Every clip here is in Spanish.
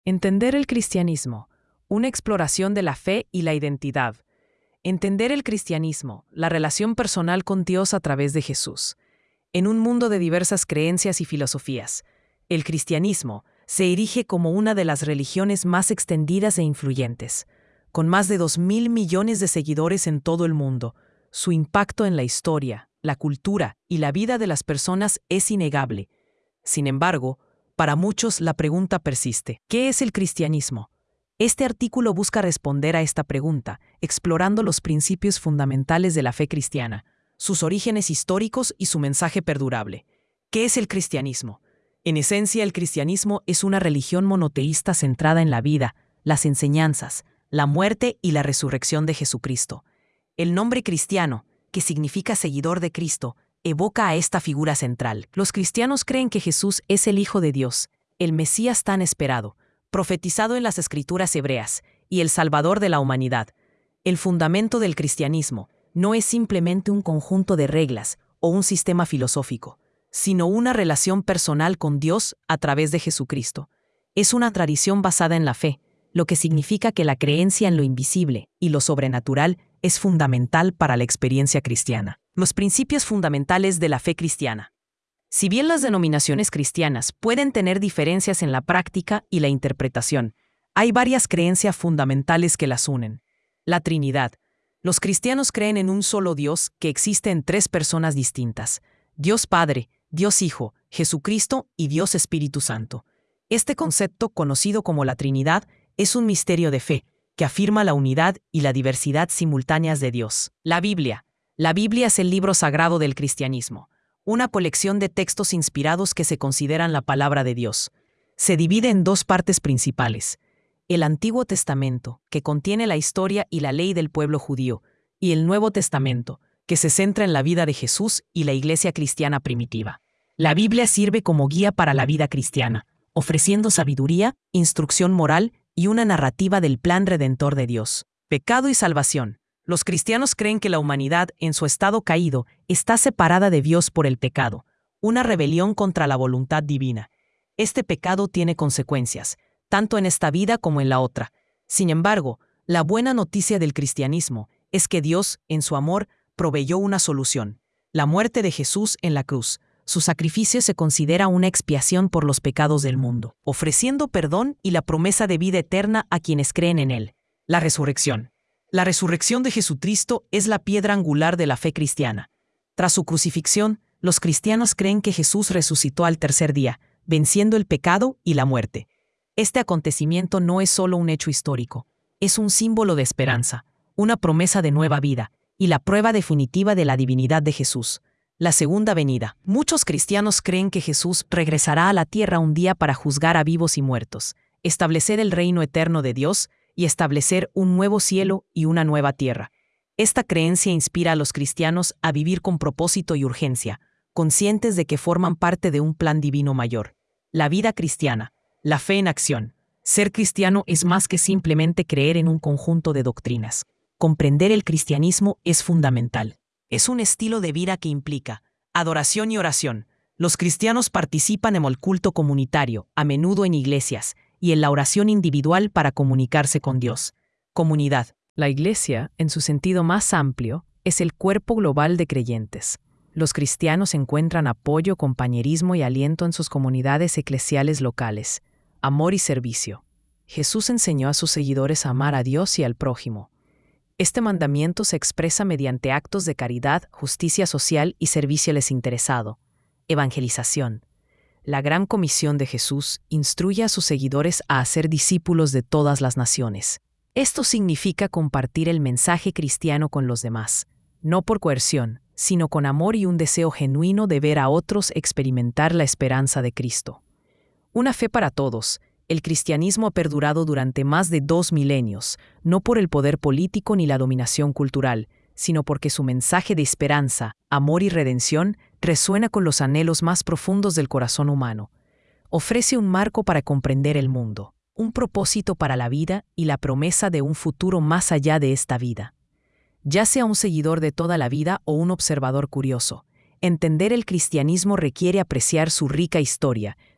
Entender el cristianismo, una exploración de la fe y la identidad. Entender el cristianismo, la relación personal con Dios a través de Jesús. En un mundo de diversas creencias y filosofías, el cristianismo se erige como una de las religiones más extendidas e influyentes. Con más de 2.000 millones de seguidores en todo el mundo, su impacto en la historia, la cultura y la vida de las personas es innegable. Sin embargo, para muchos la pregunta persiste: ¿qué es el cristianismo? Este artículo busca responder a esta pregunta, explorando los principios fundamentales de la fe cristiana, sus orígenes históricos y su mensaje perdurable. ¿Qué es el cristianismo? En esencia, el cristianismo es una religión monoteísta centrada en la vida, las enseñanzas, la muerte y la resurrección de Jesucristo. El nombre cristiano, que significa seguidor de Cristo, evoca a esta figura central. Los cristianos creen que Jesús es el Hijo de Dios, el Mesías tan esperado, profetizado en las Escrituras hebreas, y el Salvador de la humanidad. El fundamento del cristianismo no es simplemente un conjunto de reglas o un sistema filosófico, sino una relación personal con Dios a través de Jesucristo. Es una tradición basada en la fe, lo que significa que la creencia en lo invisible y lo sobrenatural es fundamental para la experiencia cristiana. Los principios fundamentales de la fe cristiana. Si bien las denominaciones cristianas pueden tener diferencias en la práctica y la interpretación, hay varias creencias fundamentales que las unen. La Trinidad. Los cristianos creen en un solo Dios que existe en tres personas distintas: Dios Padre, Dios Hijo, Jesucristo y Dios Espíritu Santo. Este concepto, conocido como la Trinidad, es un misterio de fe que afirma la unidad y la diversidad simultáneas de Dios. La Biblia. La Biblia es el libro sagrado del cristianismo, una colección de textos inspirados que se consideran la palabra de Dios. Se divide en dos partes principales: el Antiguo Testamento, que contiene la historia y la ley del pueblo judío, y el Nuevo Testamento, que se centra en la vida de Jesús y la iglesia cristiana primitiva. La Biblia sirve como guía para la vida cristiana, ofreciendo sabiduría, instrucción moral y una narrativa del plan redentor de Dios. Pecado y salvación. Los cristianos creen que la humanidad, en su estado caído, está separada de Dios por el pecado, una rebelión contra la voluntad divina. Este pecado tiene consecuencias, tanto en esta vida como en la otra. Sin embargo, la buena noticia del cristianismo es que Dios, en su amor, proveyó una solución: la muerte de Jesús en la cruz. Su sacrificio se considera una expiación por los pecados del mundo, ofreciendo perdón y la promesa de vida eterna a quienes creen en él. La resurrección. La resurrección de Jesucristo es la piedra angular de la fe cristiana. Tras su crucifixión, los cristianos creen que Jesús resucitó al tercer día, venciendo el pecado y la muerte. Este acontecimiento no es solo un hecho histórico, es un símbolo de esperanza, una promesa de nueva vida y la prueba definitiva de la divinidad de Jesús. La segunda venida. Muchos cristianos creen que Jesús regresará a la tierra un día para juzgar a vivos y muertos, establecer el reino eterno de Dios y establecer un nuevo cielo y una nueva tierra. Esta creencia inspira a los cristianos a vivir con propósito y urgencia, conscientes de que forman parte de un plan divino mayor. La vida cristiana. La fe en acción. Ser cristiano es más que simplemente creer en un conjunto de doctrinas. Comprender el cristianismo es fundamental. Es un estilo de vida que implica adoración y oración. Los cristianos participan en el culto comunitario, a menudo en iglesias, y en la oración individual para comunicarse con Dios. Comunidad. La iglesia, en su sentido más amplio, es el cuerpo global de creyentes. Los cristianos encuentran apoyo, compañerismo y aliento en sus comunidades eclesiales locales. Amor y servicio. Jesús enseñó a sus seguidores a amar a Dios y al prójimo. Este mandamiento se expresa mediante actos de caridad, justicia social y servicio al desinteresado. Evangelización. La gran comisión de Jesús instruye a sus seguidores a hacer discípulos de todas las naciones. Esto significa compartir el mensaje cristiano con los demás, no por coerción, sino con amor y un deseo genuino de ver a otros experimentar la esperanza de Cristo. Una fe para todos. El cristianismo ha perdurado durante más de 2 milenios, no por el poder político ni la dominación cultural, sino porque su mensaje de esperanza, amor y redención resuena con los anhelos más profundos del corazón humano. Ofrece un marco para comprender el mundo, un propósito para la vida y la promesa de un futuro más allá de esta vida. Ya sea un seguidor de toda la vida o un observador curioso, entender el cristianismo requiere apreciar su rica historia,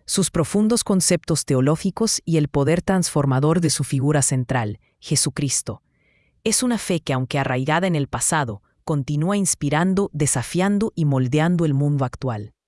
sus profundos conceptos teológicos y el poder transformador de su figura central, Jesucristo. Es una fe que, aunque arraigada en el pasado, continúa inspirando, desafiando y moldeando el mundo actual.